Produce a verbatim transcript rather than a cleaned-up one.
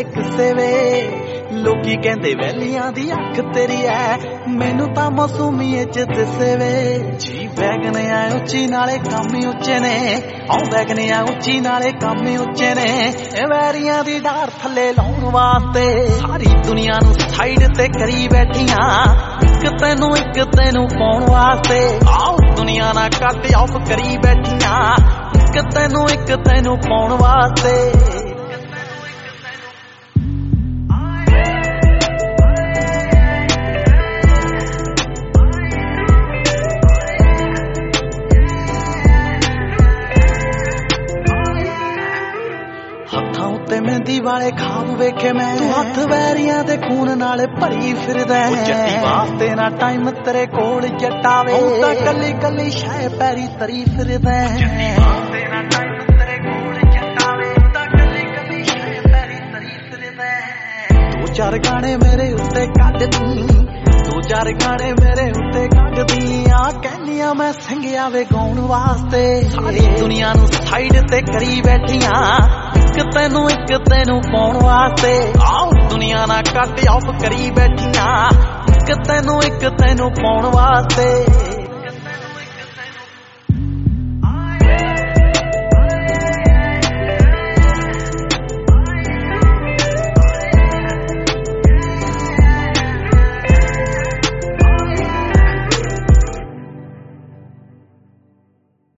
किसे वे लोकी कहंदे वैलियां दी अख तेरी है मैनू तां मौसूमीए च दिसे वे जी बैगन आ उच्ची नाले काम ही उच्चे ने औ बैगन आ उच्ची नाले काम ही उच्चे ने वैरियां दी डार थल्ले लाउण वास्ते सारी दुनिया नू साइड ते करी बैठियां एक तैनू एक तैनू पाउण वास्ते आओ दुनिया ना कट ऑफ करी बैठियां एक तैनू एक तैनू पाउण वास्ते हत्थां उत्ते मेहंदी वाले खाब वेखे मैं तू हथ वैरियां दे खून नाल भरी फिरदा है जट्टी वास्ते ना टाइम तेरे कोल जटावे तां कल्ली कल्ली शै पैरी तरी फिरदा है जट्टी वास्ते ना टाइम तेरे कोल जटावे तां कल्ली कल्ली शै पैरी तरी फिरदा है दो चार गाने मेरे उत्ते कढ दी दो चार गाने मेरे उत्ते कढ दी आ कहनिया मैं संगिया वे गाउण वास्ते सारी दुनिया नू साइड ते करी बैठियां एक तैनू एक तैनू पाउण वास्ते आओ दुनिया ना कट ऑफ करी बैठियां एक तैनू एक तैनू पाउण वास्ते।